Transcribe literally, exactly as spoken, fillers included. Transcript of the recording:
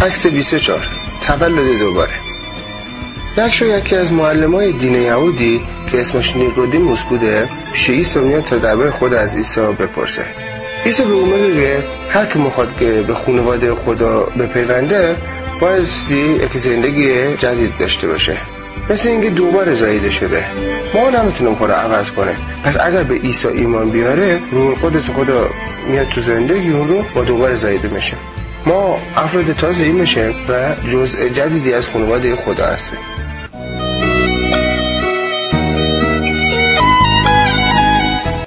عکس بیست و چهار تولد دوباره. یک شو یکی از معلمای دین یهودی که اسمش نیقودیموس بوده پیش عیسی میاد تا درباره خود از عیسی بپرسه. عیسی به اون میگه هر کی میخواد که به خانواده خدا بپیونده بایستی یک زندگی جدید داشته باشه، مثل اینکه دوباره زایده شده. ما نمیتونیم خود رو عوض کنه، پس اگر به عیسی ایمان بیاره روح القدس خدا میاد تو زندگی اون رو با دوباره زایده میشه. ما افراد تازه‌ای میشه و جزء جدیدی از خانواده خدا هستیم.